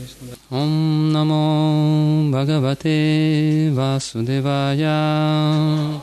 Ом намо Бхагавате Васудевая.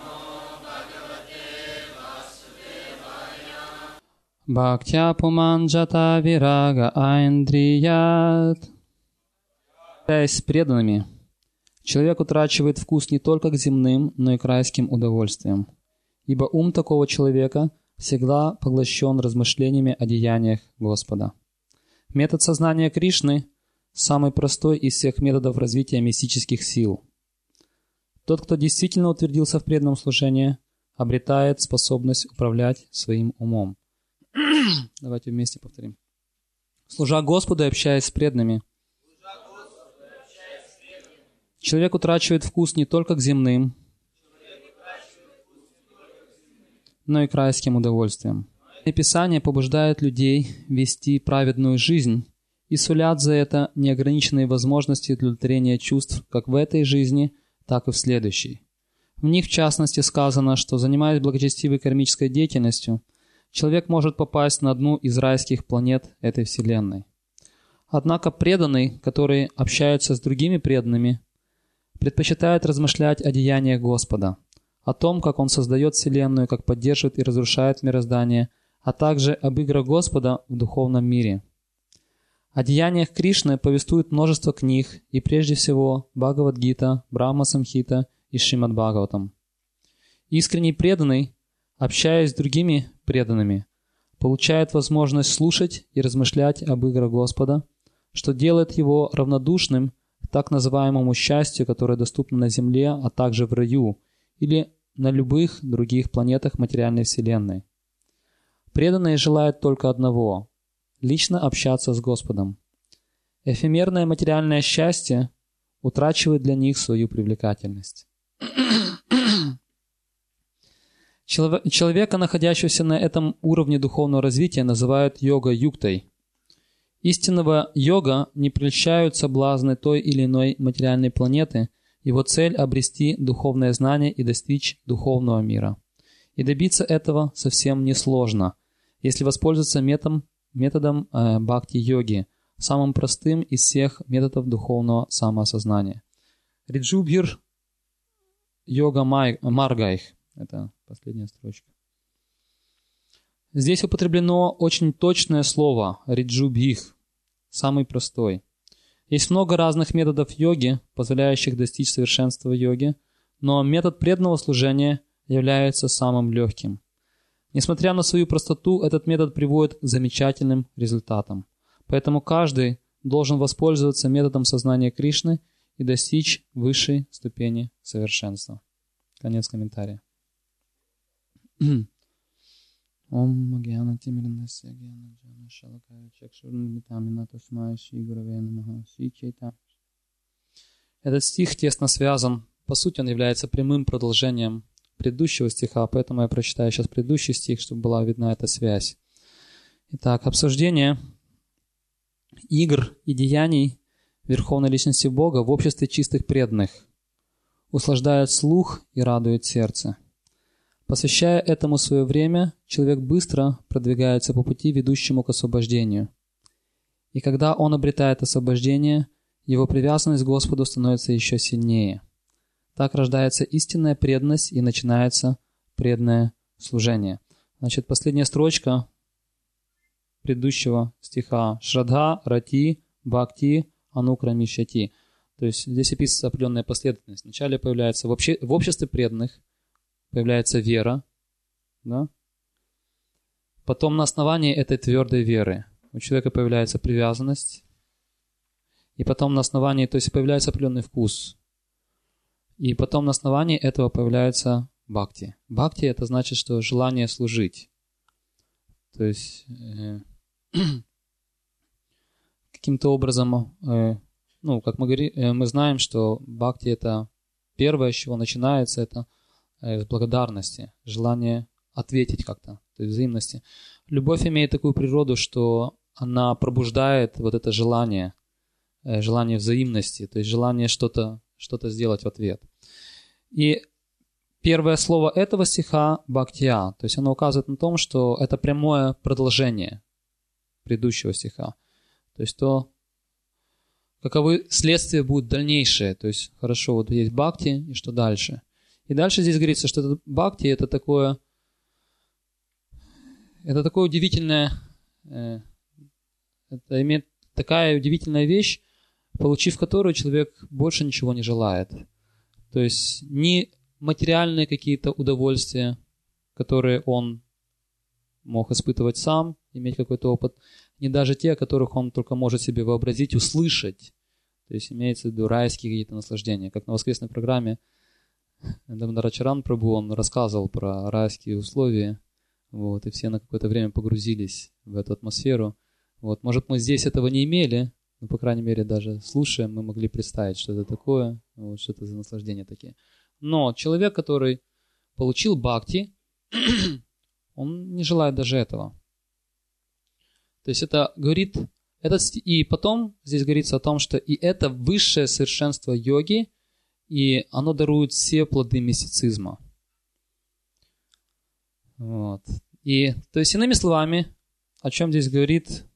Бхактя пуманджата вирага айндрият. Являясь преданными, человек утрачивает вкус не только к земным, но и к райским удовольствиям. Ибо ум такого человека всегда поглощен размышлениями о деяниях Господа. Метод сознания Кришны – самый простой из всех методов развития мистических сил. Тот, кто действительно утвердился в преданном служении, обретает способность управлять своим умом. Давайте вместе повторим. Служа Господу и общаясь с преданными, человек утрачивает вкус не только к земным, но и к райским удовольствиям. Писание побуждает людей вести праведную жизнь и сулят за это неограниченные возможности удовлетворения чувств как в этой жизни, так и в следующей. В них, в частности, сказано, что, занимаясь благочестивой кармической деятельностью, человек может попасть на одну из райских планет этой вселенной. Однако преданный, который общается с другими преданными, предпочитает размышлять о деяниях Господа, о том, как Он создает вселенную, как поддерживает и разрушает мироздание, а также об играх Господа в духовном мире. О деяниях Кришны повествует множество книг, и прежде всего Бхагавад-гита, Брахма-самхита и Шримад-Бхагаватам. Искренний преданный, общаясь с другими преданными, получает возможность слушать и размышлять об играх Господа, что делает его равнодушным к так называемому счастью, которое доступно на Земле, а также в раю или на любых других планетах материальной Вселенной. Преданные желают только одного – лично общаться с Господом. Эфемерное материальное счастье утрачивает для них свою привлекательность. Человека, находящегося на этом уровне духовного развития, называют йога-юктой. Истинного йога не прельщают соблазны той или иной материальной планеты. Его цель – обрести духовное знание и достичь духовного мира. И добиться этого совсем несложно, если воспользоваться методом бхакти-йоги, самым простым из всех методов духовного самоосознания. Риджубхир йога маргайх. Это последняя строчка. Здесь употреблено очень точное слово риджубхих, самый простой. Есть много разных методов йоги, позволяющих достичь совершенства йоги, но метод преданного служения является самым легким. Несмотря на свою простоту, этот метод приводит к замечательным результатам. Поэтому каждый должен воспользоваться методом сознания Кришны и достичь высшей ступени совершенства. Конец комментария. Ом Гьяна Тимирнасya Гьяна Джана Шалакая Чакшурнамитамина Тасмая Шри Гураве Намаха Шри Чайтанья. Этот стих тесно связан. По сути, он является прямым продолжением предыдущего стиха, поэтому я прочитаю сейчас предыдущий стих, чтобы была видна эта связь. Итак, обсуждение игр и деяний Верховной Личности Бога в обществе чистых преданных услаждает слух и радует сердце. Посвящая этому свое время, человек быстро продвигается по пути, ведущему к освобождению. И когда он обретает освобождение, его привязанность к Господу становится еще сильнее. Так рождается истинная преданность и начинается преданное служение. Значит, последняя строчка предыдущего стиха. Шрадха, рати, бхакти, анукрамишати. То есть здесь описывается определенная последовательность. Вначале появляется в обществе преданных появляется вера, да? Потом на основании этой твердой веры у человека появляется привязанность, и потом на основании, то есть появляется определенный вкус. И потом на основании этого появляется бхакти. Бхакти – это значит, что желание служить. То есть каким-то образом, как мы знаем, что бхакти – это первое, с чего начинается, это с благодарности, желание ответить как-то, то есть взаимности. Любовь имеет такую природу, что она пробуждает вот это желание взаимности, то есть желание что-то сделать в ответ. И первое слово этого стиха – бхактия, то есть оно указывает на том, что это прямое продолжение предыдущего стиха. То есть то, каковы следствия будут дальнейшие. То есть, хорошо, вот есть бхакти, и что дальше? И дальше здесь говорится, что этот бхакти это такое удивительное, это имеет такая удивительная вещь, получив которую человек больше ничего не желает. То есть ни материальные какие-то удовольствия, которые он мог испытывать сам, иметь какой-то опыт, не даже те, о которых он только может себе вообразить, услышать. То есть имеется в виду райские какие-то наслаждения. Как на воскресной программе Дамадарачаран Прабху, он рассказывал про райские условия, вот, и все на какое-то время погрузились в эту атмосферу. Вот, может, мы здесь этого не имели, но, по крайней мере, даже слушая, мы могли представить, что это такое, вот, что это за наслаждения такие. Но человек, который получил бхакти, он не желает даже этого. То есть это говорит, и потом здесь говорится о том, что и это высшее совершенство йоги, и оно дарует все плоды мистицизма. Вот. И, то есть, иными словами, о чем здесь говорит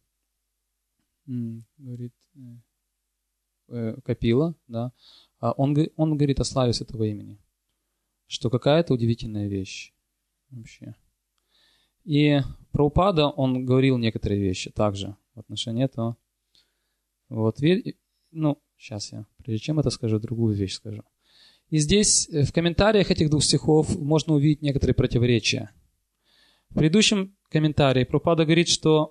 Капила, да, он говорит о славе святого имени, что какая-то удивительная вещь вообще. И Прабхупада, он говорил некоторые вещи также в отношении этого. Вот, сейчас я, прежде чем это скажу, другую вещь скажу. И здесь в комментариях этих двух стихов можно увидеть некоторые противоречия. В предыдущем комментарии Прабхупада говорит, что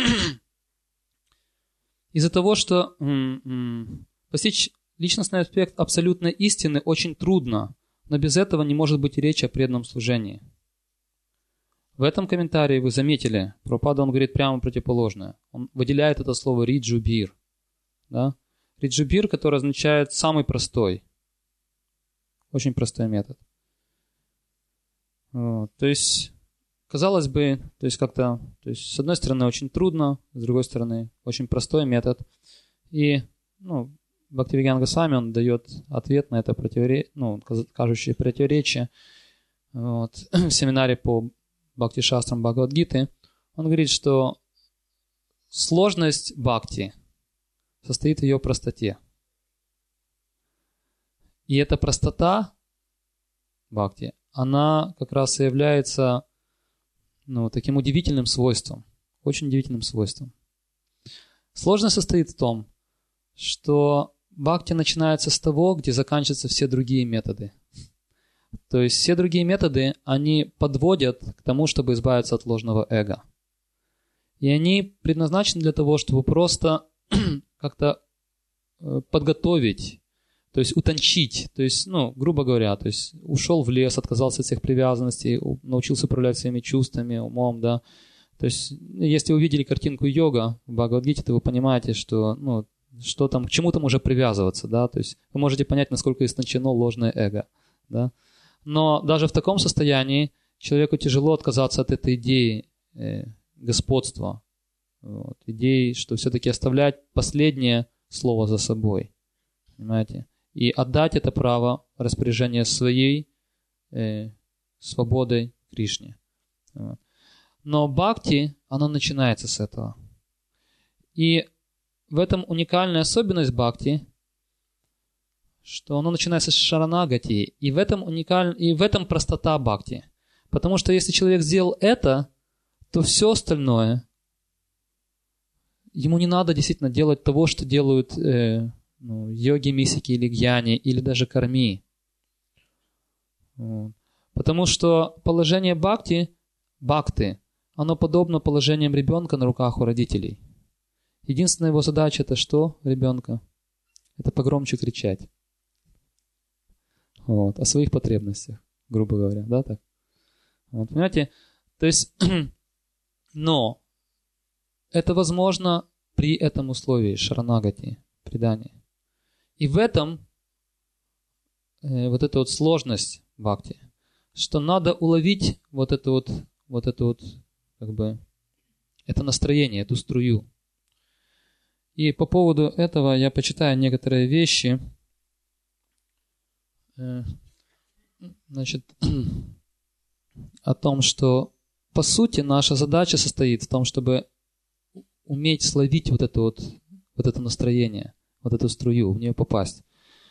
из-за того, что постичь личностный аспект абсолютной истины очень трудно, но без этого не может быть и речи о преданном служении. В этом комментарии вы заметили, Прабхупада, он говорит прямо противоположное. Он выделяет это слово риджубир. Да? Риджубир, который означает самый простой. Очень простой метод. Вот. То есть, казалось бы, с одной стороны очень трудно, с другой стороны очень простой метод. И Бхактивиген Госвами, он дает ответ на это кажущее противоречие. Вот. В семинаре по Бхакти-шастрам Бхагавад-гиты он говорит, что сложность бхакти состоит в ее простоте. И эта простота бхакти, она как раз и является таким удивительным свойством, очень удивительным свойством. Сложность состоит в том, что бхакти начинается с того, где заканчиваются все другие методы. То есть все другие методы, они подводят к тому, чтобы избавиться от ложного эго. И они предназначены для того, чтобы просто как-то подготовить, то есть утончить, то есть, грубо говоря, то есть ушел в лес, отказался от всех привязанностей, научился управлять своими чувствами, умом, да. То есть, если вы видели картинку йога в Бхагавад-гите, то вы понимаете, что, что там, к чему там уже привязываться, да, то есть вы можете понять, насколько истончено ложное эго, да. Но даже в таком состоянии человеку тяжело отказаться от этой идеи господства, идеи, что все-таки оставлять последнее слово за собой, понимаете, и отдать это право распоряжения своей свободой Кришне. Но бхакти, оно начинается с этого. И в этом уникальная особенность бхакти, что оно начинается с шаранагати, и в этом простота бхакти. Потому что если человек сделал это, то все остальное, ему не надо действительно делать того, что делают йоги, мистики или гьяни, или даже карми. Потому что положение бхакты, оно подобно положениям ребенка на руках у родителей. Единственная его задача — это что ребенка? Это погромче кричать. О своих потребностях, грубо говоря, да, так? Понимаете? То есть, но это возможно при этом условии шаранагати, предания. И в этом вот эта вот сложность бхакти, что надо уловить это настроение, эту струю. И по поводу этого я почитаю некоторые вещи. Значит, о том, что по сути наша задача состоит в том, чтобы уметь словить вот это настроение, вот эту струю, в нее попасть.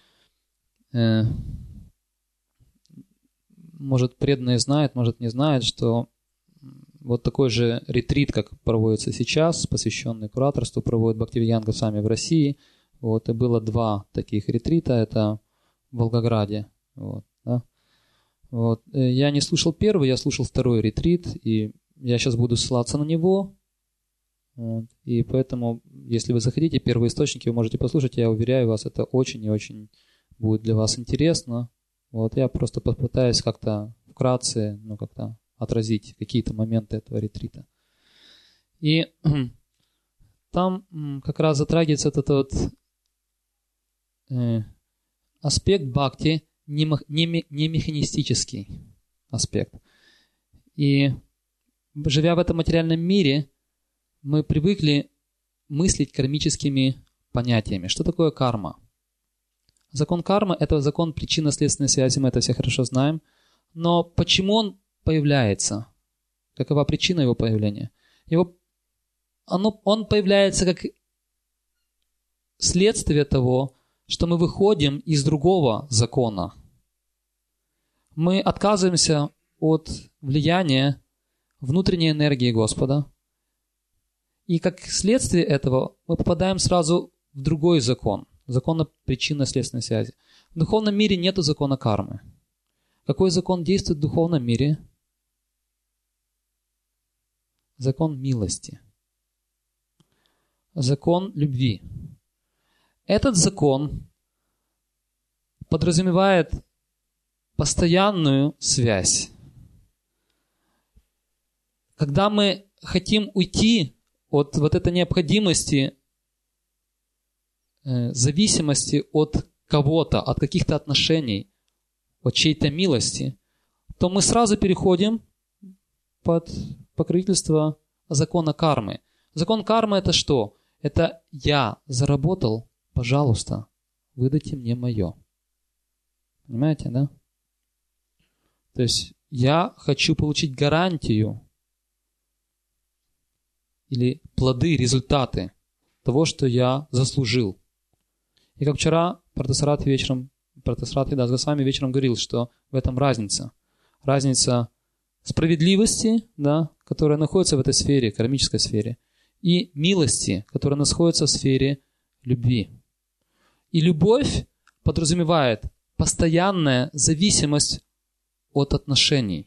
Может, преданные знают, может, не знают, что вот такой же ретрит, как проводится сейчас, посвященный кураторству, проводит Бхактивинода Госвами в России. Вот, и было 2 таких ретрита, это в Волгограде. Вот, да. Вот. Я не слушал первый, я слушал 2-й ретрит, и я сейчас буду ссылаться на него. Вот. И поэтому, если вы захотите, первые источники вы можете послушать, я уверяю вас, это очень и очень будет для вас интересно. Вот. Я просто попытаюсь как-то вкратце, как-то отразить какие-то моменты этого ретрита. И там как раз затрагивается вот этот аспект бхакти, не механистический аспект. И живя в этом материальном мире, мы привыкли мыслить кармическими понятиями. Что такое карма? Закон кармы – это закон причинно-следственной связи, мы это все хорошо знаем. Но почему он появляется? Какова причина его появления? Он появляется как следствие того, что мы выходим из другого закона. Мы отказываемся от влияния внутренней энергии Господа. И как следствие этого мы попадаем сразу в другой закон. Закон причинно-следственной связи. В духовном мире нет закона кармы. Какой закон действует в духовном мире? Закон милости. Закон любви. Этот закон подразумевает постоянную связь. Когда мы хотим уйти от вот этой необходимости, зависимости от кого-то, от каких-то отношений, от чьей-то милости, то мы сразу переходим под покровительство закона кармы. Закон кармы – это что? Это я заработал, пожалуйста, выдайте мне мое. Понимаете, да? То есть я хочу получить гарантию или плоды, результаты того, что я заслужил. И как вчера Партасаратхи Дас Госвами вечером говорил, что в этом разница. Разница справедливости, да, которая находится в этой сфере, кармической сфере, и милости, которая находится в сфере любви. И любовь подразумевает постоянная зависимость от отношений.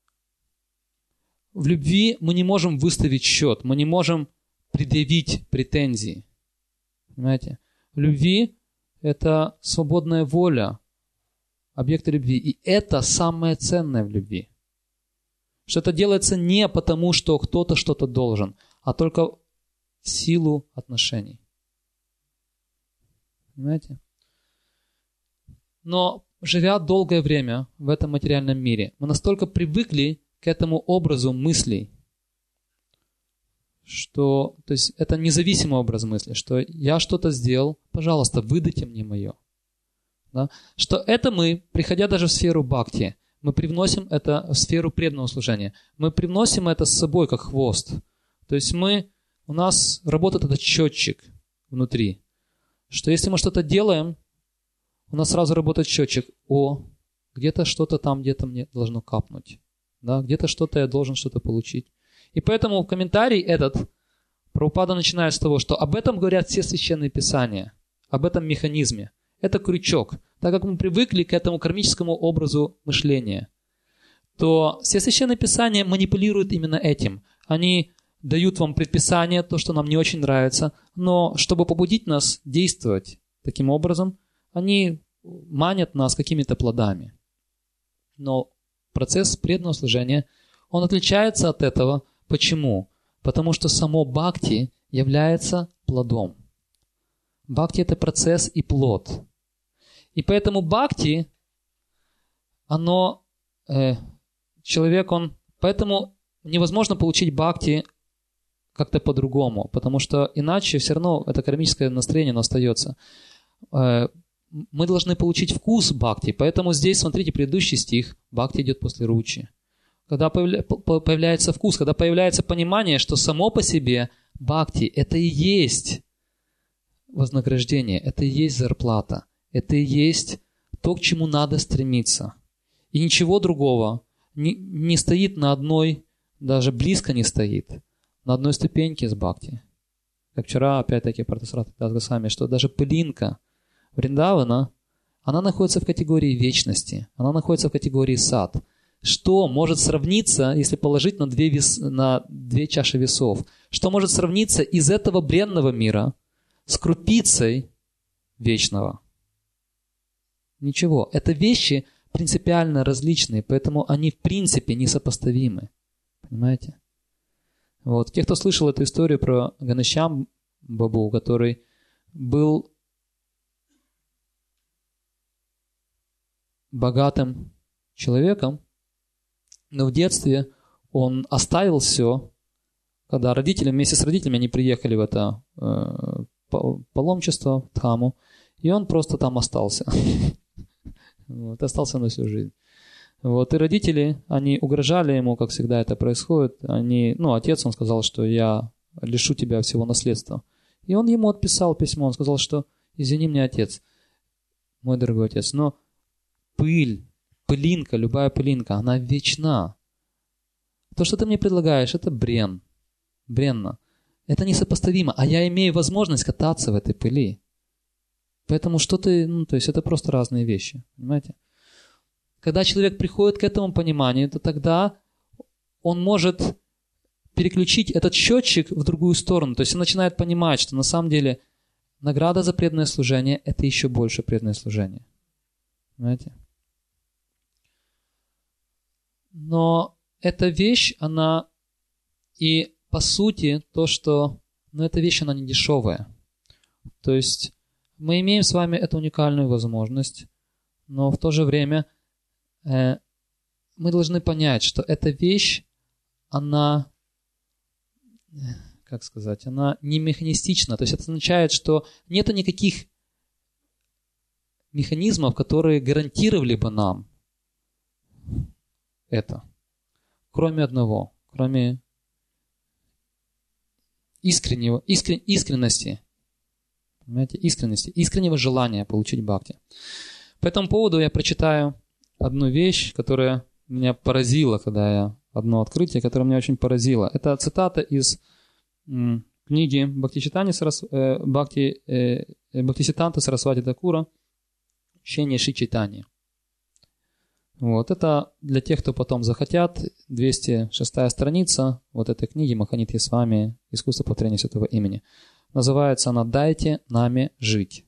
В любви мы не можем выставить счет, мы не можем предъявить претензии. Понимаете? В любви это свободная воля объекта любви. И это самое ценное в любви. Что это делается не потому, что кто-то что-то должен, а только в силу отношений. Понимаете? Но живя долгое время в этом материальном мире, мы настолько привыкли к этому образу мыслей, что, то есть это независимый образ мысли, что я что-то сделал, пожалуйста, выдайте мне мое. Да? Что это мы, приходя даже в сферу бхакти, мы привносим это в сферу преданного служения. Мы привносим это с собой как хвост. То есть у нас работает этот счетчик внутри, что если мы что-то делаем, у нас сразу работает счетчик. Где-то что-то там, где-то мне должно капнуть. Да? Где-то что-то я должен что-то получить. И поэтому комментарий этот Прабхупада начинает с того, что об этом говорят все священные писания, об этом механизме. Это крючок. Так как мы привыкли к этому кармическому образу мышления, то все священные писания манипулируют именно этим. Они дают вам предписания, то, что нам не очень нравится, но чтобы побудить нас действовать таким образом, они манят нас какими-то плодами. Но процесс преданного служения, он отличается от этого. Почему? Потому что само бхакти является плодом. Бхакти – это процесс и плод. И поэтому бхакти, поэтому невозможно получить бхакти как-то по-другому, потому что иначе все равно это кармическое настроение, оно остается. Мы должны получить вкус бхакти, поэтому здесь, смотрите, предыдущий стих, бхакти идет после ручи. Когда появляется вкус, когда появляется понимание, что само по себе бхакти – это и есть вознаграждение, это и есть зарплата, это и есть то, к чему надо стремиться. И ничего другого не стоит на одной, даже близко не стоит, на одной ступеньке с бхакти. Как вчера, опять-таки, Партасарат сказал с вами, что даже пылинка Вриндавана, она находится в категории вечности, она находится в категории сад. Что может сравниться, если положить на две чаши весов? Что может сравниться из этого бренного мира с крупицей вечного? Ничего. Это вещи принципиально различные, поэтому они в принципе несопоставимы. Понимаете? Вот. Те, кто слышал эту историю про Ганешьям Бабу, который был богатым человеком, но в детстве он оставил все, когда вместе с родителями они приехали в это паломничество, в Дхаму, и он просто там остался. Вот, остался на всю жизнь. Вот, и родители, они угрожали ему, как всегда это происходит. Отец, он сказал, что я лишу тебя всего наследства. И он ему отписал письмо, он сказал, что извини меня, отец, мой дорогой отец, но пылинка, любая пылинка, она вечна. То, что ты мне предлагаешь, это бренно. Это несопоставимо, а я имею возможность кататься в этой пыли. Поэтому это просто разные вещи, понимаете? Когда человек приходит к этому пониманию, то тогда он может переключить этот счетчик в другую сторону. То есть он начинает понимать, что на самом деле награда за преданное служение – это еще больше преданное служение. Понимаете? Но эта вещь, она и по сути эта вещь, она не дешевая. То есть мы имеем с вами эту уникальную возможность, но в то же время мы должны понять, что эта вещь, она не механистична. То есть это означает, что нет никаких механизмов, которые гарантировали бы нам это. Кроме одного, кроме искренности. Понимаете? Искреннего желания получить бхакти. По этому поводу я прочитаю одну вещь, которая меня поразила, одно открытие, которое меня очень поразило. Это цитата из книги Бхактисиддханта Сарасвати Такура «Учение Шри Чайтаньи». Вот, это для тех, кто потом захотят, 206 страница вот этой книги Маханидхи с вами «Искусство повторения святого имени». Называется она «Дайте нами жить».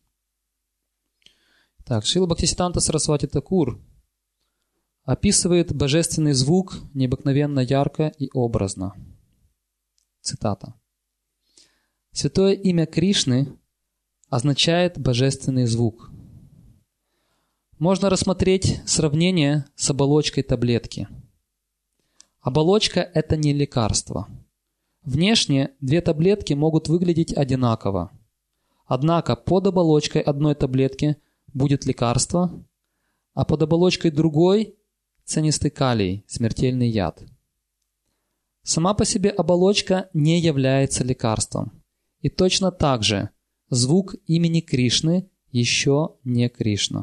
Так, Шрила Бхактисиддханта Сарасвати Такур описывает божественный звук необыкновенно ярко и образно. Цитата. «Святое имя Кришны означает божественный звук. Можно рассмотреть сравнение с оболочкой таблетки. Оболочка – это не лекарство. Внешне две таблетки могут выглядеть одинаково. Однако под оболочкой одной таблетки будет лекарство, а под оболочкой другой – ценистый калий, смертельный яд. Сама по себе оболочка не является лекарством. И точно так же звук имени Кришны еще не Кришна.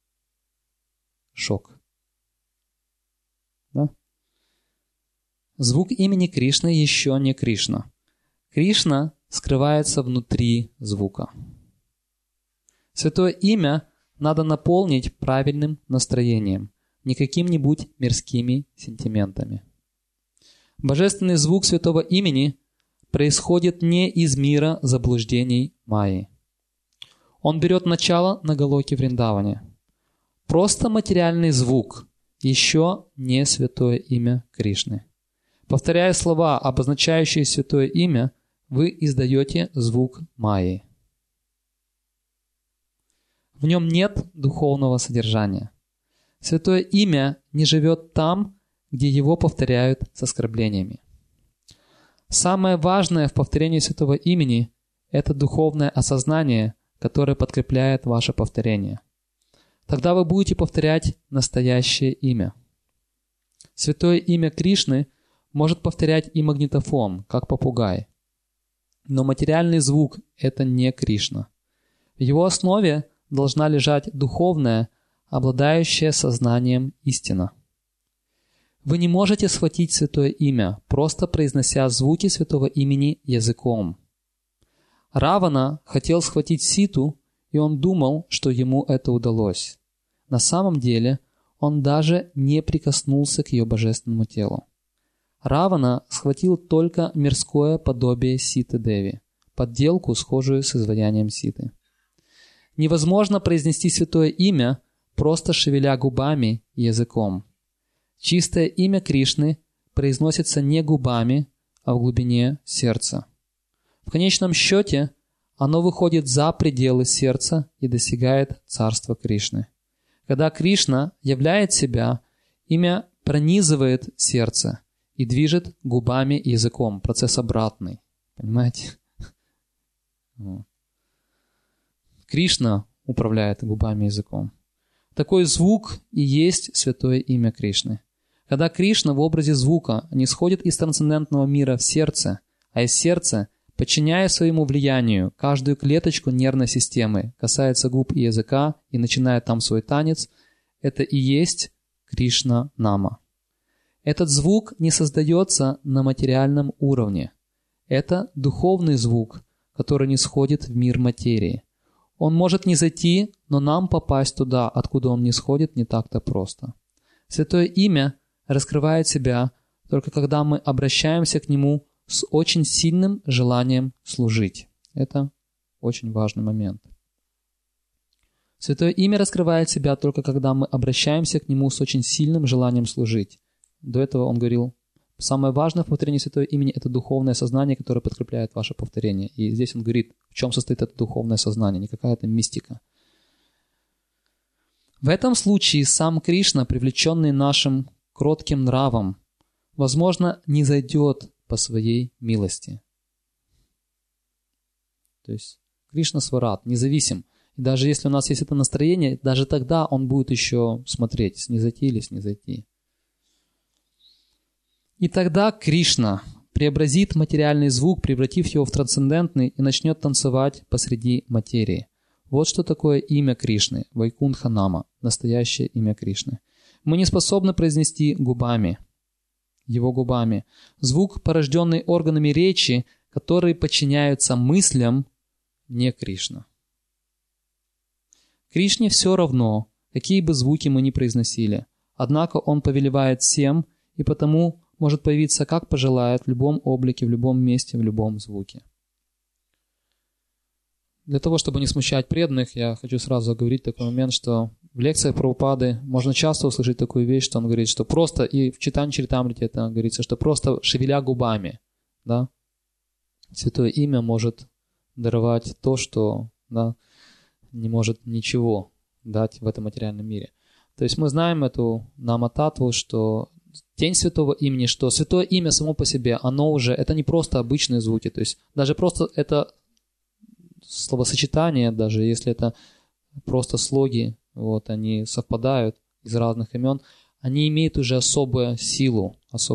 Шок. Да? Звук имени Кришны еще не Кришна. Кришна скрывается внутри звука. Святое имя надо наполнить правильным настроением, не какими-нибудь мирскими сентиментами. Божественный звук святого имени происходит не из мира заблуждений Майи. Он берет начало на Галоке Вриндаване. Просто материальный звук еще не святое имя Кришны. Повторяя слова, обозначающие святое имя, вы издаете звук Майи. В нем нет духовного содержания. Святое имя не живет там, где его повторяют с оскорблениями. Самое важное в повторении святого имени – это духовное осознание, которое подкрепляет ваше повторение. Тогда вы будете повторять настоящее имя. Святое имя Кришны может повторять и магнитофон, как попугай. Но материальный звук – это не Кришна. В его основе должна лежать духовная, обладающая сознанием истина. Вы не можете схватить святое имя, просто произнося звуки святого имени языком. Равана хотел схватить Ситу, и он думал, что ему это удалось. На самом деле, он даже не прикоснулся к ее божественному телу. Равана схватил только мирское подобие Ситы-деви, подделку, схожую с изваянием Ситы. Невозможно произнести святое имя, просто шевеля губами и языком. Чистое имя Кришны произносится не губами, а в глубине сердца. В конечном счете, оно выходит за пределы сердца и достигает царства Кришны. Когда Кришна являет себя, имя пронизывает сердце и движет губами и языком. Процесс обратный. Понимаете? Кришна управляет губами и языком. Такой звук и есть святое имя Кришны. Когда Кришна в образе звука не сходит из трансцендентного мира в сердце, а из сердца, подчиняя своему влиянию каждую клеточку нервной системы, касается губ и языка и начинает там свой танец, это и есть Кришна-нама. Этот звук не создается на материальном уровне. Это духовный звук, который не сходит в мир материи. Он может не зайти, но нам попасть туда, откуда он не сходит, не так-то просто. Святое имя раскрывает себя только когда мы обращаемся к нему с очень сильным желанием служить. Это очень важный момент. Святое имя раскрывает себя только когда мы обращаемся к нему с очень сильным желанием служить. До этого он говорил, самое важное в повторении святого имени – это духовное сознание, которое подкрепляет ваше повторение. И здесь он говорит, в чем состоит это духовное сознание, не какая-то мистика. В этом случае сам Кришна, привлеченный нашим кротким нравом, возможно, не зайдет по своей милости. То есть Кришна Сварат, независим. И даже если у нас есть это настроение, даже тогда он будет еще смотреть, снизойти или снизойти. И тогда Кришна преобразит материальный звук, превратив его в трансцендентный, и начнет танцевать посреди материи. Вот что такое имя Кришны, Вайкунтха-нама, настоящее имя Кришны. Мы не способны произнести губами, его губами. Звук, порожденный органами речи, которые подчиняются мыслям, не Кришна. Кришне все равно, какие бы звуки мы ни произносили. Однако Он повелевает всем, и потому может появиться как пожелает, в любом облике, в любом месте, в любом звуке. Для того, чтобы не смущать преданных, я хочу сразу оговорить такой момент, что в лекциях Прабхупады можно часто услышать такую вещь, что он говорит, что просто, и в Чайтанья Чаритамрите это говорится, что просто шевеля губами, да, святое имя может даровать то, что, да, не может ничего дать в этом материальном мире. То есть мы знаем эту нама-татву, что тень святого имени, что святое имя само по себе, оно уже, это не просто обычные звуки, то есть даже просто это словосочетание, даже если это просто слоги, вот, они совпадают из разных имен, они имеют уже особую силу.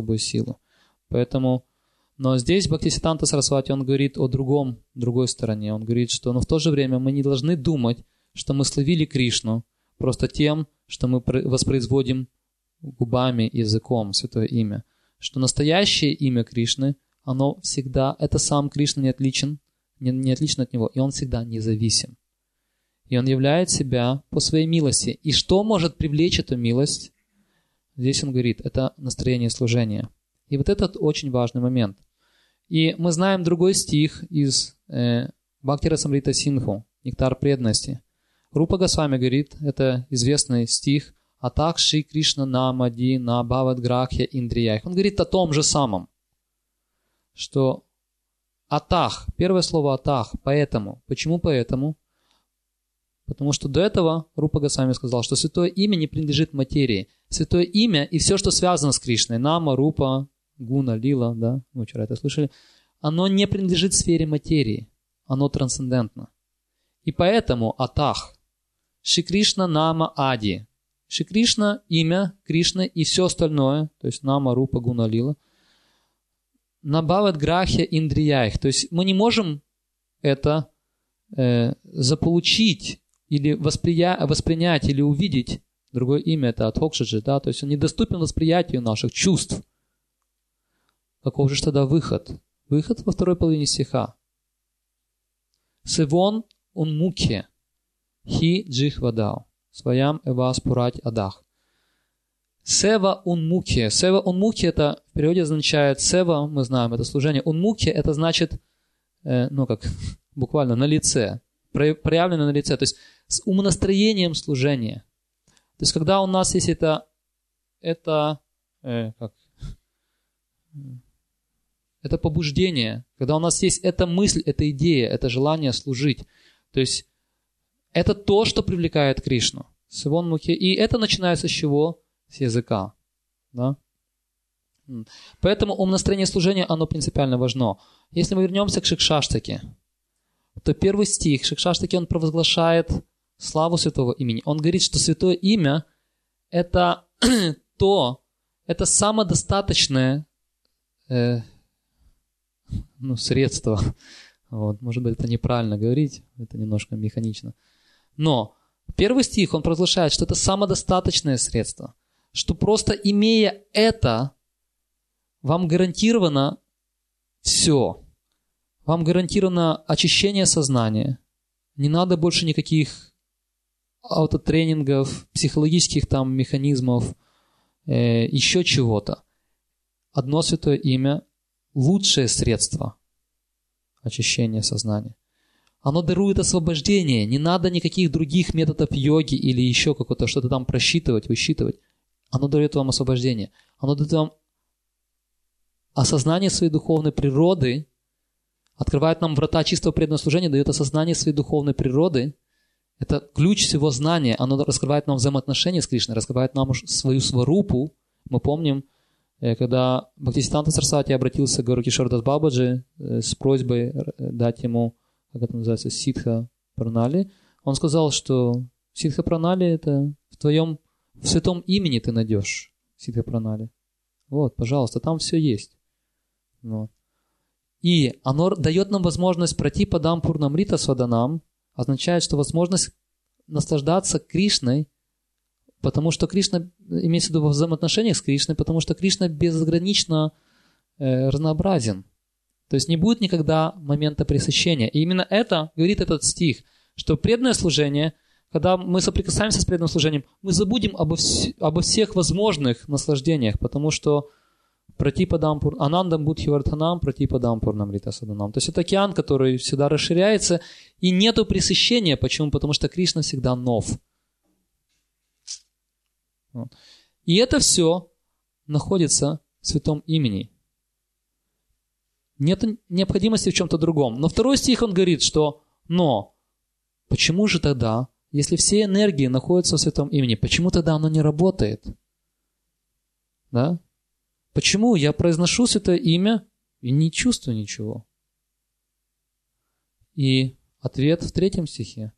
Поэтому, но здесь Бхактисиданта Сарасвати, он говорит о другой стороне. Он говорит, что, но в то же время мы не должны думать, что мы славили Кришну просто тем, что мы воспроизводим губами, языком святое имя. Что настоящее имя Кришны, оно всегда, это сам Кришна не отличен от него, и он всегда независим. И он являет себя по своей милости. И что может привлечь эту милость? Здесь он говорит, это настроение служения. И вот этот очень важный момент. И мы знаем другой стих из Бхакти-расамрита Синдху, «Нектар преданности». Рупа Госвами говорит, это известный стих, «Атак Шри Кришна намади на бхават грахья индриях». Он говорит о том же самом, что атах, первое слово атах, поэтому. Почему поэтому? Потому что до этого Рупа Госвами сказал, что святое имя не принадлежит материи. Святое имя и все, что связано с Кришной, нама, рупа, гуна, лила, да, мы вчера это слышали, оно не принадлежит сфере материи, оно трансцендентно. И поэтому атах, Шри Кришна нама ади. Шри Кришна, имя Кришны и все остальное, то есть нама, рупа, гуна, лила, набават грахья индрияих. То есть мы не можем это заполучить или воспринять или увидеть, другое имя это адхокшаджи, да, то есть он недоступен восприятию наших чувств. Каков же тогда выход? Выход во второй половине стиха. Севон унмукхе хи джихвадау своям эвас пурать адах. Сева унмукхе. Сева унмукхе это в переводе означает сева, мы знаем, это служение. Унмукхе это значит, буквально на лице, проявлено на лице, то есть с умонастроением служения. То есть когда у нас есть это побуждение, когда у нас есть эта мысль, эта идея, это желание служить, то есть это то, что привлекает Кришну. И это начинается с чего? С языка. Да? Поэтому умонастроение служения, оно принципиально важно. Если мы вернемся к Шикшаштаке, то первый стих Шикшаштаки, он провозглашает славу святого имени. Он говорит, что святое имя – это это самодостаточное средство. Вот, может быть, это неправильно говорить, это немножко механично. Но первый стих, он провозглашает, что это самодостаточное средство, что просто имея это, вам гарантировано все. Вам гарантировано очищение сознания. Не надо больше никаких аутотренингов, психологических там механизмов, еще чего-то. Одно святое имя – лучшее средство очищения сознания. Оно дарует освобождение. Не надо никаких других методов йоги или еще какого-то что-то там просчитывать, высчитывать. Оно дает вам освобождение. Оно дает вам осознание своей духовной природы, открывает нам врата чистого преданного служения, дает осознание своей духовной природы. Это ключ всего знания. Оно раскрывает нам взаимоотношения с Кришной, раскрывает нам свою сварупу. Мы помним, когда Бхактисиданта Сарасвати обратился к Гауру Кишору Дас Бабаджи с просьбой дать ему, как это называется, ситха пранали, он сказал, что ситха пранали это в святом имени ты найдешь ситха пранали. Вот, пожалуйста, там все есть. Вот. И оно дает нам возможность пройти падам пурнамрита сваданам, означает, что возможность наслаждаться Кришной, потому что Кришна, имеется в виду во взаимоотношениях с Кришной, потому что Кришна безгранично разнообразен. То есть не будет никогда момента пресыщения. И именно это говорит этот стих, что преданное служение, когда мы соприкасаемся с преданным служением, мы забудем обо всех возможных наслаждениях, потому что Пратипадампур, Анандам Будхивардханам, Пратипадампурнам Ритасаданам. То есть это океан, который всегда расширяется, и нету пресыщения. Почему? Потому что Кришна всегда нов. И это все находится в святом имени. Нет необходимости в чем-то другом. Но второй стих он говорит, что «но». Почему же тогда, если все энергии находятся в святом имени, почему тогда оно не работает? Да? Почему я произношу святое имя и не чувствую ничего? И ответ в 3 стихе.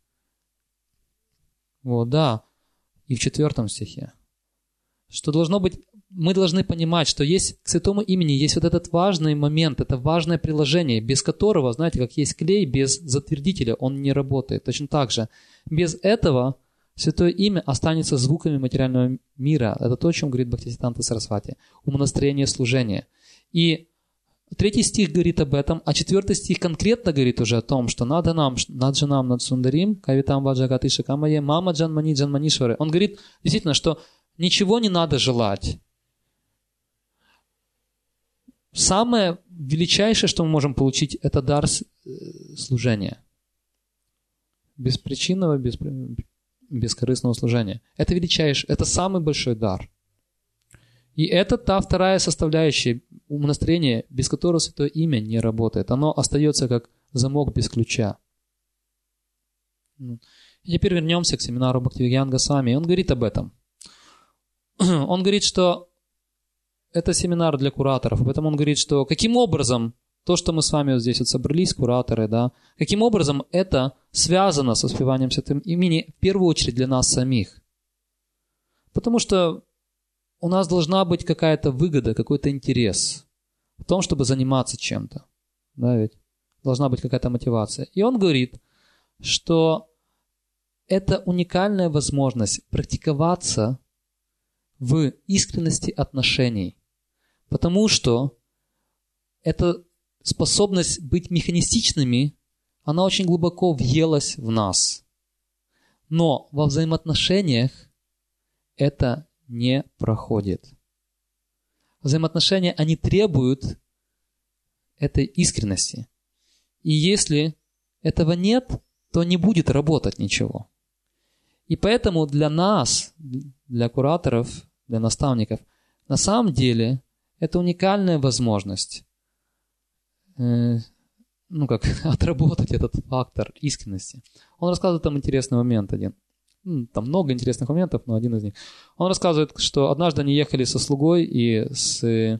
Вот, да. И в 4 стихе. Что должно быть, мы должны понимать, что есть к святому имени есть вот этот важный момент, это важное приложение, без которого, знаете, как есть клей, без затвердителя он не работает. Точно так же. Без этого святое имя останется звуками материального мира. Это то, о чем говорит Бхактисиданта Сарасвати. Умонастроение служения. И 3 стих говорит об этом, а 4 стих конкретно говорит уже о том, что надо нам, наджанам над сундарим, кавитам ваджагаты шикамае, мама джанмани джанманишвары. Он говорит действительно, что ничего не надо желать. Самое величайшее, что мы можем получить, это дар служения. Беспричинного, бескорыстного служения. Это величайшее, это самый большой дар. И это та вторая составляющая умонастроения, без которого святое имя не работает. Оно остается как замок без ключа. И теперь вернемся к семинару Бхактивигьяна Госвами. Он говорит об этом. Он говорит, что это семинар для кураторов. Поэтому он говорит, что каким образом то, что мы с вами вот здесь вот собрались, кураторы, да, каким образом это связано со воспеванием святым имени, в первую очередь для нас самих. Потому что у нас должна быть какая-то выгода, какой-то интерес в том, чтобы заниматься чем-то. Да, ведь должна быть какая-то мотивация. И он говорит, что это уникальная возможность практиковаться в искренности отношений, потому что эта способность быть механистичными, она очень глубоко въелась в нас. Но во взаимоотношениях это не проходит. Взаимоотношения, они требуют этой искренности. И если этого нет, то не будет работать ничего. И поэтому для нас, для кураторов, для наставников, на самом деле это уникальная возможность отработать этот фактор искренности. Он рассказывает там интересный момент один. Там много интересных моментов, но один из них. Он рассказывает, что однажды они ехали со слугой и с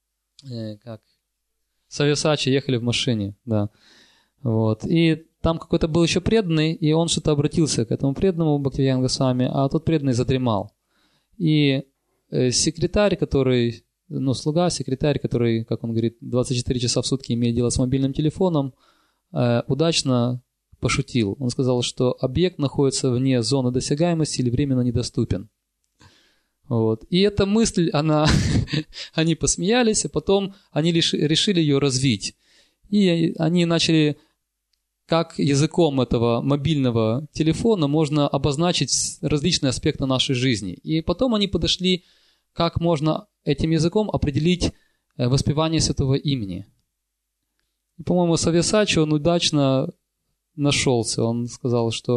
Савьясачи ехали в машине. Да. Вот. И там какой-то был еще преданный, и он что-то обратился к этому преданному Бхактивинода Госвами, а тот преданный задремал. И секретарь, который, слуга, секретарь, который, как он говорит, 24 часа в сутки имеет дело с мобильным телефоном, удачно пошутил. Он сказал, что объект находится вне зоны досягаемости или временно недоступен. Вот. И эта мысль, они посмеялись, а потом они решили ее развить. И они начали, как языком этого мобильного телефона можно обозначить различные аспекты нашей жизни. И потом они подошли, как можно этим языком определить воспевание святого имени. И, по-моему, Савьясачи, он удачно нашелся. Он сказал, что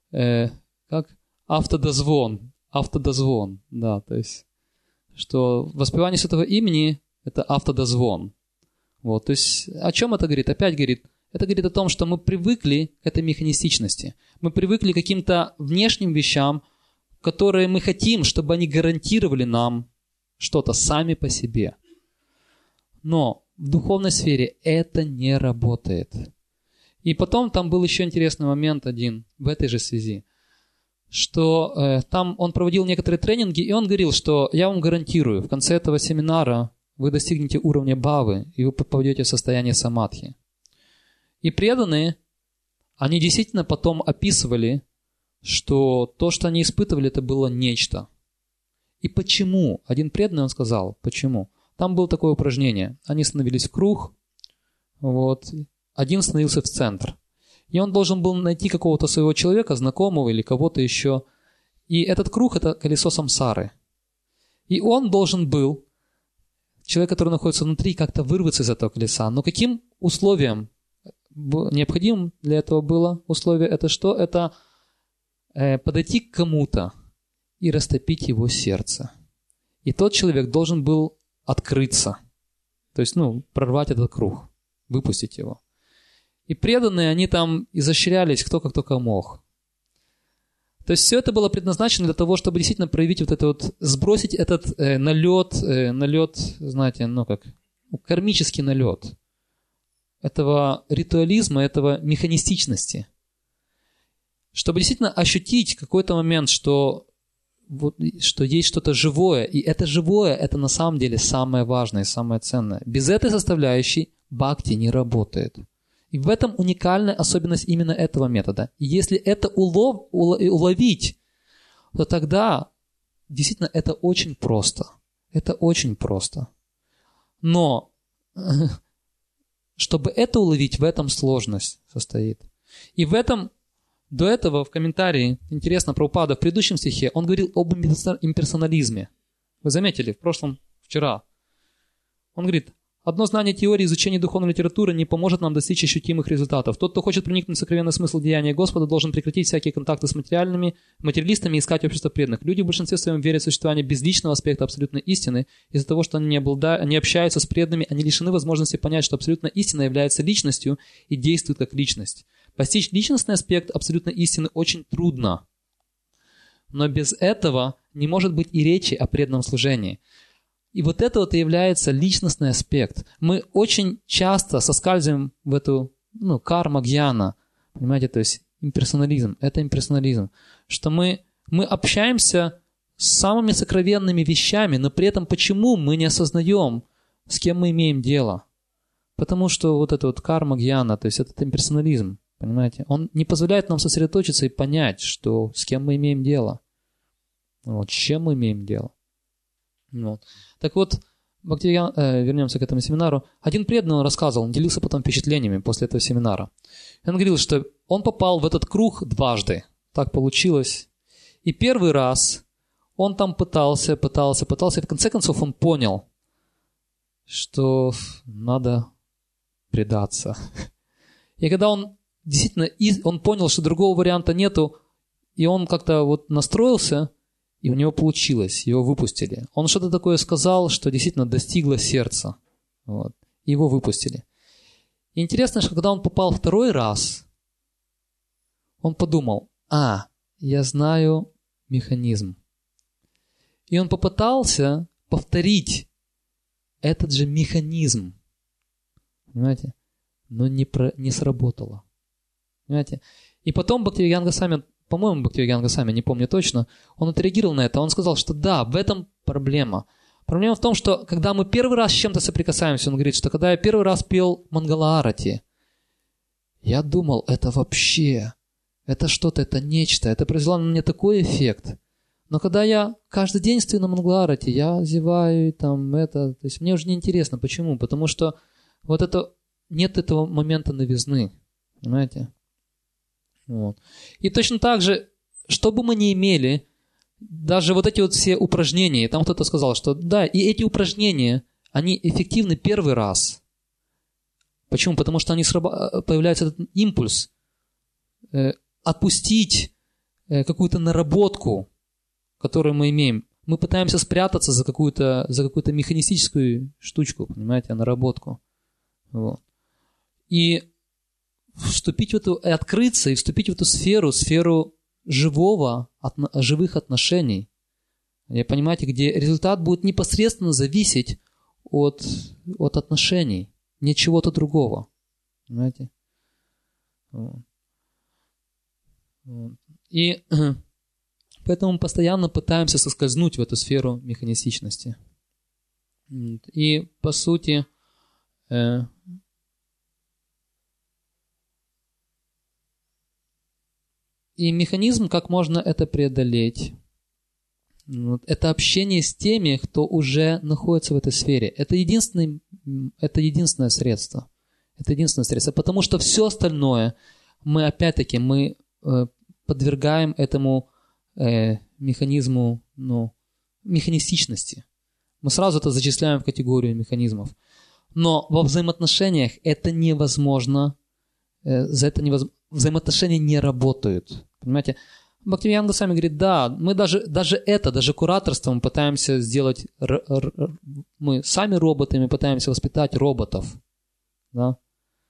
автодозвон, да, то есть, что воспевание святого имени – это автодозвон. Вот, то есть, о чем это говорит? Опять говорит, это говорит о том, что мы привыкли к этой механистичности. Мы привыкли к каким-то внешним вещам, которые мы хотим, чтобы они гарантировали нам что-то сами по себе. Но в духовной сфере это не работает. И потом там был еще интересный момент один в этой же связи, что там он проводил некоторые тренинги, и он говорил, что я вам гарантирую, в конце этого семинара вы достигнете уровня бхавы, и вы попадете в состояние самадхи. И преданные, они действительно потом описывали, что то, что они испытывали, это было нечто. И почему? Один преданный, он сказал, почему? Там было такое упражнение. Они становились в круг, вот, один становился в центр. И он должен был найти какого-то своего человека, знакомого или кого-то еще. И этот круг – это колесо самсары. И он должен был, человек, который находится внутри, как-то вырваться из этого колеса. Но каким условием необходимым для этого было условие? Это что? Это подойти к кому-то и растопить его сердце. И тот человек должен был открыться. То есть, прорвать этот круг, выпустить его. И преданные, они там изощрялись, кто как только мог. То есть все это было предназначено для того, чтобы действительно проявить сбросить этот налет, знаете, кармический налет этого ритуализма, этого механистичности. Чтобы действительно ощутить какой-то момент, что есть что-то живое, и это живое, это на самом деле самое важное и самое ценное. Без этой составляющей бхакти не работает. И в этом уникальная особенность именно этого метода. И если это уловить, то тогда действительно это очень просто. Это очень просто. Но чтобы это уловить, в этом сложность состоит. И в этом, до этого в комментарии, интересно, Прабхупада в предыдущем стихе, он говорил об имперсонализме. Вы заметили, вчера. Он говорит, одно знание теории изучения духовной литературы не поможет нам достичь ощутимых результатов. Тот, кто хочет проникнуть в сокровенный смысл деяния Господа, должен прекратить всякие контакты с материалистами и искать общество преданных. Люди в большинстве своем верят в существование безличного аспекта абсолютной истины. Из-за того, что они не общаются с преданными, они лишены возможности понять, что абсолютная истина является личностью и действует как личность. Постичь личностный аспект абсолютной истины очень трудно. Но без этого не может быть и речи о преданном служении. И вот это и является личностный аспект. Мы очень часто соскальзываем в эту карма-гьяна, понимаете, то есть имперсонализм. Это имперсонализм. Что мы общаемся с самыми сокровенными вещами, но при этом почему мы не осознаем, с кем мы имеем дело? Потому что карма-гьяна, то есть этот имперсонализм. Понимаете? Он не позволяет нам сосредоточиться и понять, что с кем мы имеем дело. Вот, с чем мы имеем дело. Вот. Так вот, вернемся к этому семинару. Один преданный рассказывал, он делился потом впечатлениями после этого семинара. Он говорил, что он попал в этот круг дважды. Так получилось. И первый раз он там пытался, и в конце концов он понял, что надо предаться. И когда он действительно, он понял, что другого варианта нету, и он как-то вот настроился, и у него получилось, его выпустили. Он что-то такое сказал, что действительно достигло сердца. Вот. И его выпустили. И интересно, что когда он попал второй раз, он подумал, я знаю механизм. И он попытался повторить этот же механизм. Понимаете? Но не сработало. Понимаете? И потом Бхактивиданта Госвами, по-моему, Бхактивиданта Госвами, не помню точно, он отреагировал на это. Он сказал, что да, в этом проблема. Проблема в том, что когда мы первый раз с чем-то соприкасаемся, он говорит, что когда я первый раз пел Мангала-арати, я думал, это вообще, это что-то, это нечто, это произвело на меня такой эффект. Но когда я каждый день стою на Мангала-арати, я зеваю, то есть мне уже не интересно. Почему? Потому что вот это, нет этого момента новизны. Понимаете? Вот. И точно так же, что бы мы ни имели, даже вот эти вот все упражнения, там кто-то сказал, что да, и эти упражнения, они эффективны первый раз. Почему? Потому что появляется этот импульс отпустить какую-то наработку, которую мы имеем. Мы пытаемся спрятаться за какую-то механистическую штучку, понимаете, наработку. Вот. И вступить в эту, и открыться, и вступить в эту сферу живых отношений. И понимаете, где результат будет непосредственно зависеть от отношений, не чего-то другого. Понимаете? Вот. И поэтому мы постоянно пытаемся соскользнуть в эту сферу механистичности. И по сути, и механизм, как можно это преодолеть, это общение с теми, кто уже находится в этой сфере. Это единственное средство. Это единственное средство. Потому что все остальное мы подвергаем этому механизму, механистичности. Мы сразу это зачисляем в категорию механизмов. Но во взаимоотношениях это невозможно. Взаимоотношения не работают. Понимаете? Бхактивиданта Госвами говорит, да, мы даже кураторство мы пытаемся сделать, мы сами роботы, мы пытаемся воспитать роботов. Да?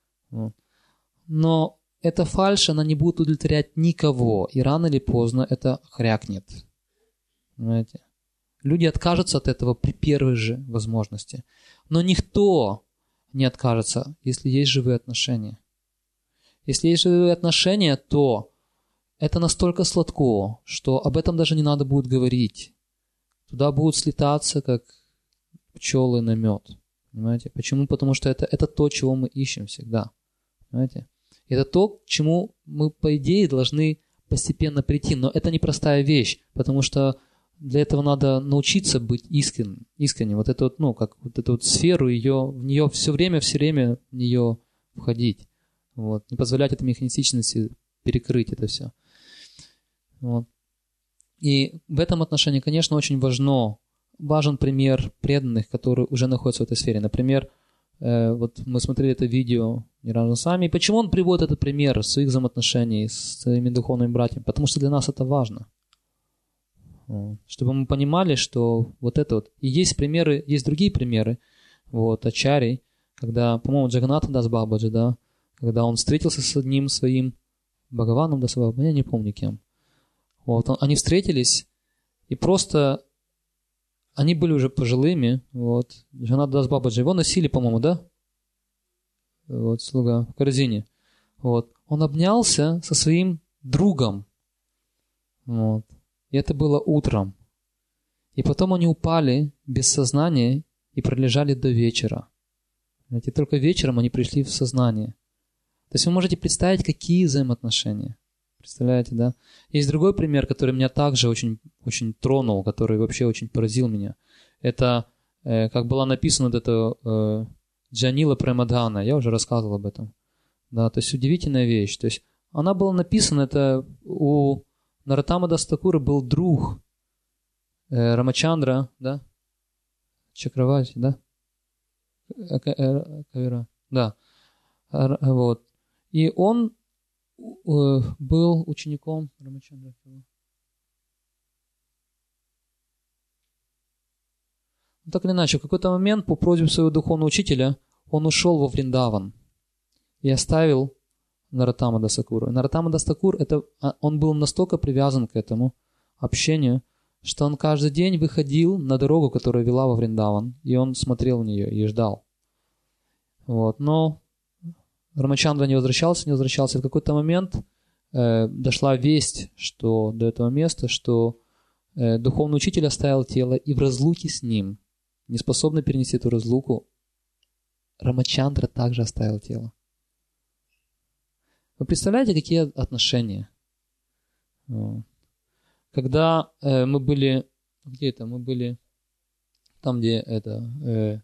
Но эта фальшь, она не будет удовлетворять никого, и рано или поздно это хрякнет. Понимаете? Люди откажутся от этого при первой же возможности. Но никто не откажется, если есть живые отношения. Если есть живые отношения, то это настолько сладко, что об этом даже не надо будет говорить. Туда будут слетаться, как пчелы на мед. Понимаете? Почему? Потому что это то, чего мы ищем всегда. Понимаете? Это то, к чему мы, по идее, должны постепенно прийти. Но это непростая вещь, потому что для этого надо научиться быть искренним. Вот эту сферу, в нее все время в нее входить. Вот. Не позволять этой механистичности перекрыть это все. Вот. И в этом отношении, конечно, очень важен пример преданных, которые уже находятся в этой сфере. Например, вот мы смотрели это видео Ниранджана Свами. И почему он приводит этот пример своих взаимоотношений с своими духовными братьями? Потому что для нас это важно. Чтобы мы понимали, что вот это вот. И есть примеры, есть другие примеры. Вот, ачарий, когда, по-моему, Джаганнатха Дас Бабаджи, да, когда он встретился с одним своим Бхагаваном Дас Бабаджи, я не помню кем. Вот, они встретились, и просто они были уже пожилыми. Вот, Джаганнатха Дас Бабаджи, его носили, по-моему, да? Вот, слуга в корзине. Вот, он обнялся со своим другом. Вот, и это было утром. И потом они упали без сознания и пролежали до вечера. И только вечером они пришли в сознание. То есть вы можете представить, какие взаимоотношения. Представляете, да? Есть другой пример, который меня также очень, очень тронул, который вообще очень поразил меня. Это, как была написана вот эта Джанила Премадхана, я уже рассказывал об этом. Да, то есть удивительная вещь. То есть она была написана, это у Нароттама Даса Такура был друг Рамачандра, да? Чакравати, да? Кавира, да. Вот. И он был учеником Рамачандра. Так или иначе, в какой-то момент по просьбе своего духовного учителя он ушел во Вриндаван и оставил Нароттама Даса Такура. Нароттама Даса Такур, он был настолько привязан к этому общению, что он каждый день выходил на дорогу, которая вела во Вриндаван, и он смотрел в нее и ждал. Вот. Но Рамачандра не возвращался. В какой-то момент дошла весть, что до этого места, что духовный учитель оставил тело, и в разлуке с ним, не способный перенести эту разлуку, Рамачандра также оставил тело. Вы представляете, какие отношения? Когда мы были... Где это? Мы были там, где это...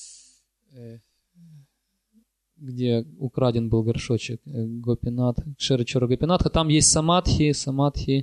где украден был горшочек Гопинат, Кшерачора Гопинатха. Там есть самадхи.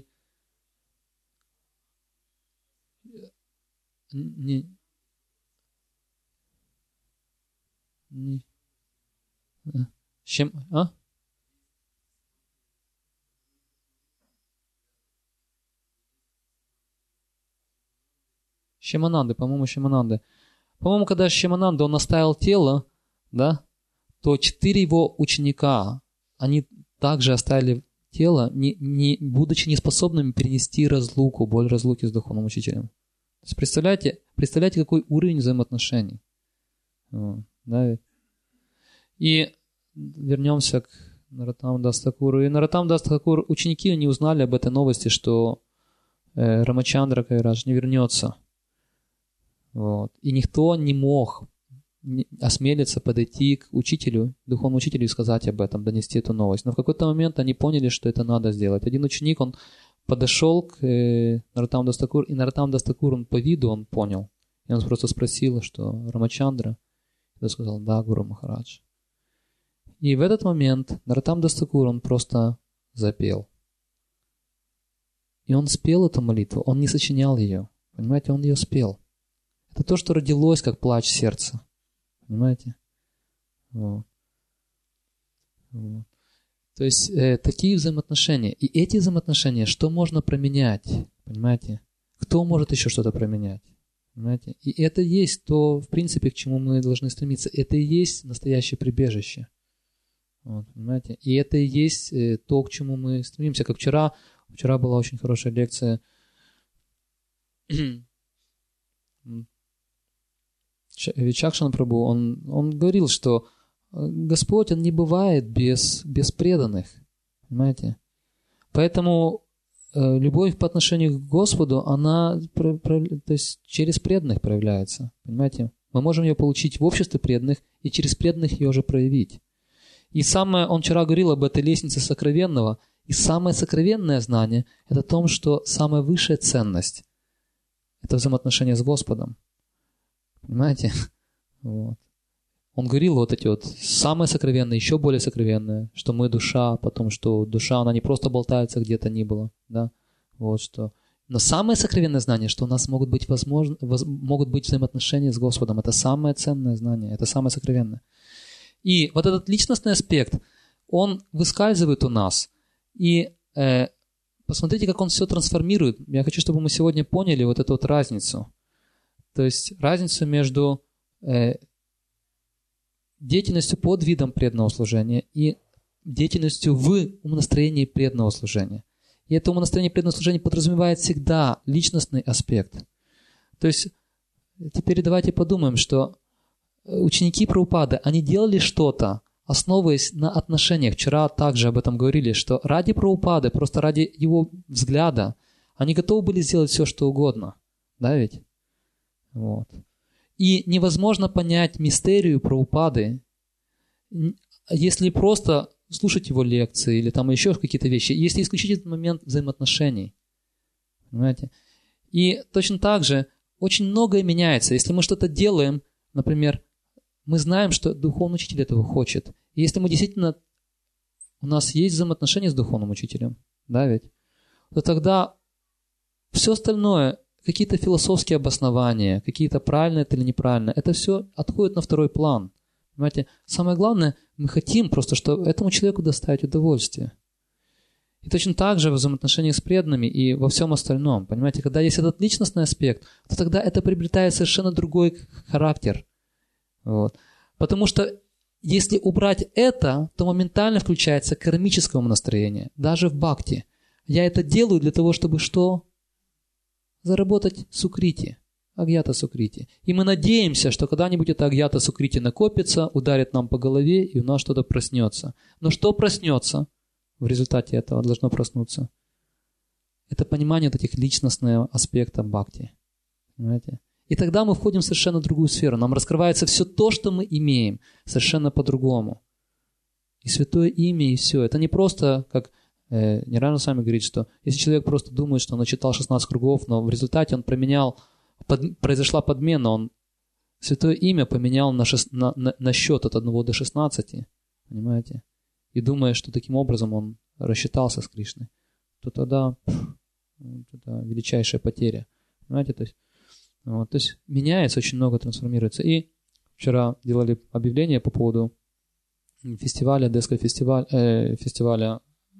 Шьямананды, по-моему, Шьямананды. По-моему, когда Шьямананда, он оставил тело, да, то 4 его ученика, они также оставили тело, не будучи неспособными перенести разлуку, боль разлуки с духовным учителем. То есть представляете, какой уровень взаимоотношений. Да? И вернемся к Нароттаму Дасу Такуру. И Нароттам Дас Такур, ученики не узнали об этой новости, что Рамачандра Кавирадж не вернется. Вот. И никто не мог осмелиться подойти к учителю, духовному учителю и сказать об этом, донести эту новость. Но в какой-то момент они поняли, что это надо сделать. Один ученик, он подошел к Нароттаму Дасу Такуру, и Нароттам Дас Такур, он по виду он понял. И он просто спросил, что Рамачандра. И он сказал: да, Гуру Махарадж. И в этот момент Нароттам Дас Такур, он просто запел. И он спел эту молитву, он не сочинял ее. Понимаете, он ее спел. Это то, что родилось, как плач сердца. Понимаете? Вот. То есть такие взаимоотношения. И эти взаимоотношения, что можно променять? Понимаете? Кто может еще что-то променять? Понимаете? И это есть то, в принципе, к чему мы должны стремиться. Это и есть настоящее прибежище. Вот, понимаете? И это и есть то, к чему мы стремимся. Как вчера была очень хорошая лекция. Вичакшан Прабху, он говорил, что Господь, Он не бывает без преданных. Понимаете? Поэтому любовь по отношению к Господу, она то есть через преданных проявляется. Понимаете? Мы можем ее получить в обществе преданных и через преданных ее уже проявить. И он вчера говорил об этой лестнице сокровенного, и самое сокровенное знание – это о том, что самая высшая ценность – это взаимоотношения с Господом. Понимаете? Вот. Он говорил вот эти вот самое сокровенное, еще более сокровенное, что мы душа, потом что душа, она не просто болтается где-то ни было, да, вот что. Но самое сокровенное знание, что у нас могут быть взаимоотношения с Господом, это самое ценное знание, это самое сокровенное. И вот этот личностный аспект, он выскальзывает у нас. И посмотрите, как он все трансформирует. Я хочу, чтобы мы сегодня поняли вот эту вот разницу. То есть разницу между деятельностью под видом преданного служения и деятельностью в умонастроении преданного служения. И это умонастроение преданного служения подразумевает всегда личностный аспект. То есть теперь давайте подумаем, что ученики Прабхупады, они делали что-то, основываясь на отношениях. Вчера также об этом говорили, что ради Прабхупады, просто ради его взгляда, они готовы были сделать все, что угодно. Да ведь? Вот. И невозможно понять мистерию Прабхупады, если просто слушать его лекции или там еще какие-то вещи, если исключить этот момент взаимоотношений. Понимаете? И точно так же очень многое меняется. Если мы что-то делаем, например, мы знаем, что духовный учитель этого хочет. И если мы действительно, у нас есть взаимоотношения с духовным учителем, да ведь, то тогда все остальное, какие-то философские обоснования, какие-то правильно это или неправильно, это все отходит на второй план. Понимаете? Самое главное, мы хотим просто, что этому человеку доставить удовольствие. И точно так же в взаимоотношениях с преданными и во всем остальном. Понимаете, когда есть этот личностный аспект, то тогда это приобретает совершенно другой характер. Вот. Потому что если убрать это, то моментально включается кармическое умонастроение. Даже в бхакти. Я это делаю для того, чтобы что? Заработать сукрити. Агьята сукрити. И мы надеемся, что когда-нибудь это агьята сукрити накопится, ударит нам по голове, и у нас что-то проснется. Но что проснется? В результате этого должно проснуться. Это понимание вот этих личностного аспекта бхакти. Понимаете? И тогда мы входим в совершенно другую сферу. Нам раскрывается все то, что мы имеем, совершенно по-другому. И святое имя, и все. Это не просто, как Нирвана с вами говорит, что если человек просто думает, что он начитал 16 кругов, но в результате он произошла подмена, он святое имя поменял на счет от 1 до 16. Понимаете? И думая, что таким образом он рассчитался с Кришной, то тогда это величайшая потеря. Понимаете? То есть меняется, очень много трансформируется. И вчера делали объявление по поводу фестиваля, Детского фестиваля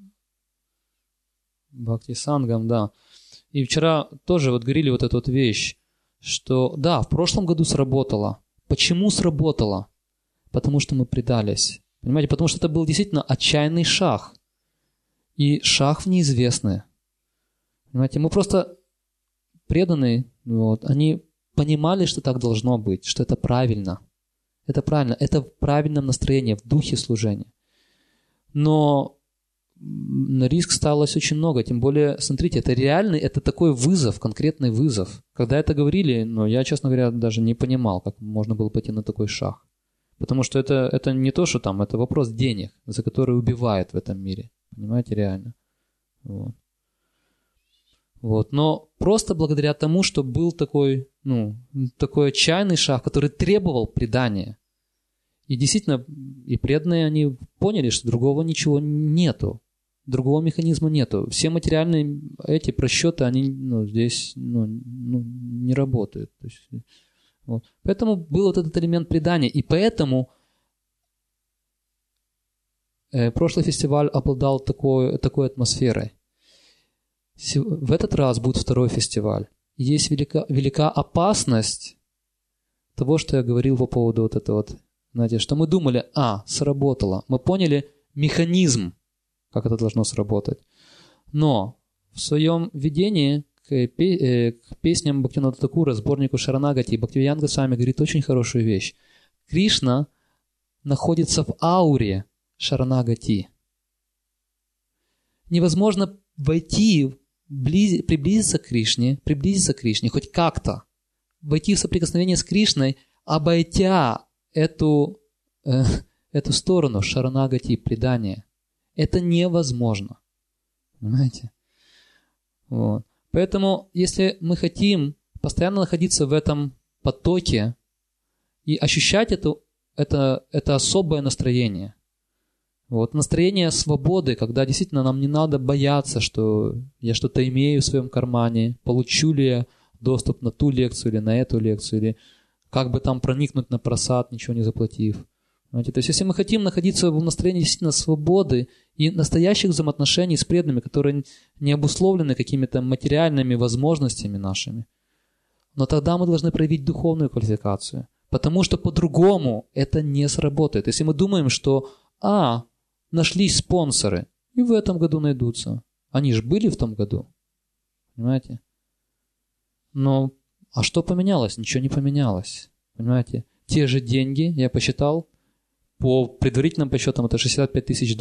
Бхакти Сангам, да. И вчера тоже вот говорили вот эту вот вещь, что да, в прошлом году сработало. Почему сработало? Потому что мы предались. Понимаете, потому что это был действительно отчаянный шаг. И шаг в неизвестное. Понимаете, мы просто преданные, они понимали, что так должно быть, что это правильно. Это правильно, это в правильном настроении, в духе служения. Но на риск ставилось очень много, тем более, смотрите, это реальный, это такой вызов, конкретный вызов. Когда это говорили, я, честно говоря, даже не понимал, как можно было пойти на такой шаг. Потому что это не то, что там, это вопрос денег, за которые убивают в этом мире. Понимаете, реально. Вот. Но просто благодаря тому, что был такой отчаянный шаг, который требовал предания. И действительно, и преданные, они поняли, что другого ничего нету. Другого механизма нету. Все материальные эти просчеты, они здесь не работают. То есть, вот. Поэтому был вот этот элемент предания. И поэтому прошлый фестиваль обладал такой атмосферой. В этот раз будет второй фестиваль. И есть велика опасность того, что я говорил по поводу вот этого вот, знаете, что мы думали, сработало. Мы поняли механизм, как это должно сработать. Но в своем видении к песням Бхактивинода Thakura, сборнику Шаранагати, Бхактивинода Госвами говорит очень хорошую вещь. Кришна находится в ауре Шаранагати. Невозможно войти, приблизиться к Кришне, хоть как-то, войти в соприкосновение с Кришной, обойдя эту сторону Шаранагати, предания. Это невозможно. Понимаете? Вот. Поэтому, если мы хотим постоянно находиться в этом потоке и ощущать это особое настроение, настроение свободы, когда действительно нам не надо бояться, что я что-то имею в своем кармане, получу ли я доступ на ту лекцию или на эту лекцию, или как бы там проникнуть на просад, ничего не заплатив. Понимаете? То есть, если мы хотим находиться в настроении действительно свободы и настоящих взаимоотношений с преданными, которые не обусловлены какими-то материальными возможностями нашими, но тогда мы должны проявить духовную квалификацию, потому что по-другому это не сработает. Если мы думаем, что нашлись спонсоры, и в этом году найдутся. Они же были в том году. Понимаете? Но, что поменялось? Ничего не поменялось. Понимаете? Те же деньги, я посчитал, по предварительным подсчетам это $65 тысяч.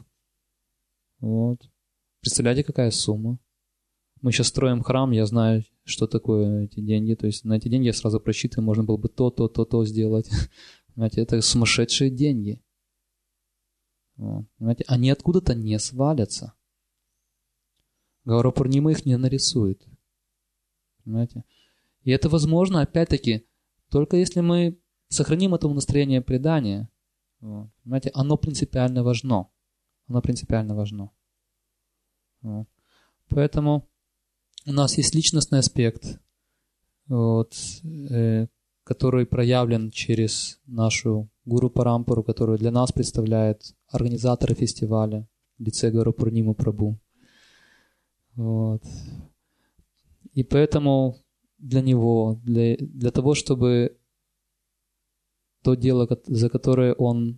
Вот. Представляете, какая сумма? Мы сейчас строим храм, я знаю, что такое эти деньги. То есть на эти деньги я сразу просчитываю, можно было бы то сделать. Понимаете, это сумасшедшие деньги. Вот. Понимаете? Они откуда-то не свалятся. Гауру Пурнима их не нарисует. Понимаете? И это возможно, опять-таки, только если мы сохраним это настроение предания. Вот. Понимаете? Оно принципиально важно. Оно принципиально важно. Вот. Поэтому у нас есть личностный аспект, вот, который проявлен через нашу Гуру Парампару, которую для нас представляет организаторы фестиваля в лице Гауру Пурнимы Прабху. Вот. И поэтому для него, для того, чтобы то дело, в которое он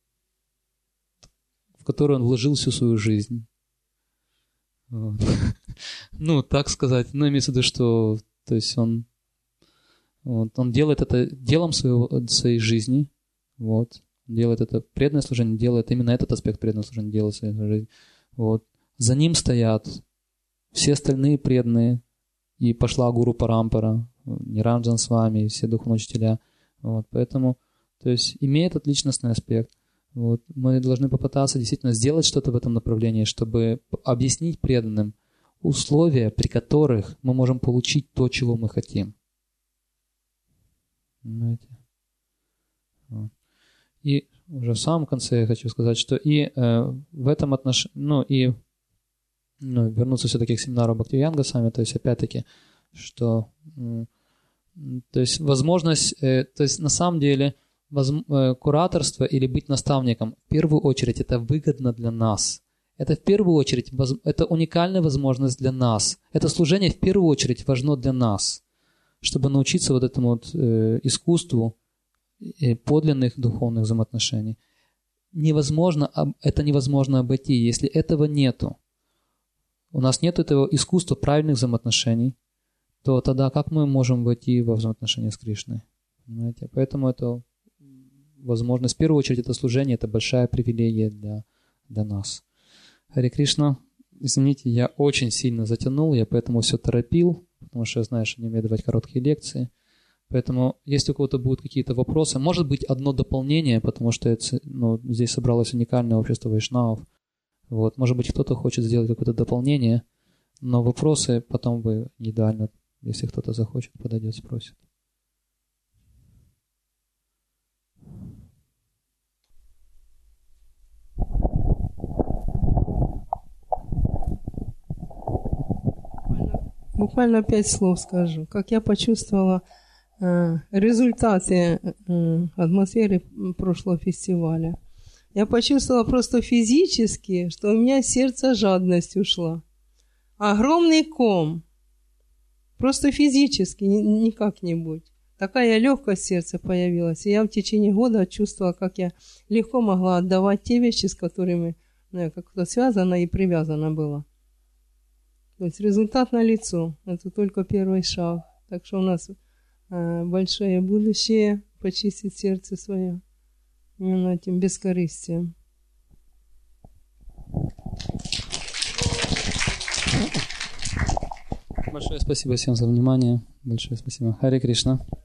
вложил всю свою жизнь, вот. Ну, так сказать, имеется в виду, что то есть он делает это делом своей жизни, вот, делает это преданное служение, делает именно этот аспект преданного служения, делает своей жизни. Вот. За ним стоят все остальные преданные, и пошла Гуру Парампара, Ниранджан Свами, все духовные учителя. Вот. Поэтому, то есть, имея этот личностный аспект, вот, мы должны попытаться действительно сделать что-то в этом направлении, чтобы объяснить преданным условия, при которых мы можем получить то, чего мы хотим. Понимаете? Вот. И уже в самом конце я хочу сказать, что и в этом отношении, вернуться все-таки к семинару Бхактивиданга Госвами, то есть опять-таки, что то есть возможность, то есть на самом деле кураторство или быть наставником в первую очередь это выгодно для нас. Это в первую очередь, это уникальная возможность для нас. Это служение в первую очередь важно для нас, чтобы научиться вот этому вот искусству подлинных духовных взаимоотношений. Это невозможно обойти, если этого нету. У нас нет этого искусства правильных взаимоотношений, то тогда как мы можем войти во взаимоотношения с Кришной? Понимаете? Поэтому это возможность, в первую очередь, это служение, это большая привилегия для нас. Харе Кришна, извините, я очень сильно затянул, я поэтому все торопил, потому что я знаю, что не умею давать короткие лекции. Поэтому, если у кого-то будут какие-то вопросы, может быть, одно дополнение, потому что здесь собралось уникальное общество вайшнавов. Вот, может быть, кто-то хочет сделать какое-то дополнение, но вопросы потом вы идеально, если кто-то захочет, подойдет, спросит. Буквально 5 слов скажу. Как я почувствовала результаты атмосферы прошлого фестиваля. Я почувствовала просто физически, что у меня сердце жадность ушла. Огромный ком. Просто физически, не как-нибудь. Такая легкость в сердце появилась. И я в течение года чувствовала, как я легко могла отдавать те вещи, с которыми как-то связано и привязано было. То есть результат налицо. Это только первый шаг. Так что у нас большое будущее почистить сердце свое именно этим бескорыстием. Большое спасибо всем за внимание. Большое спасибо. Харе Кришна.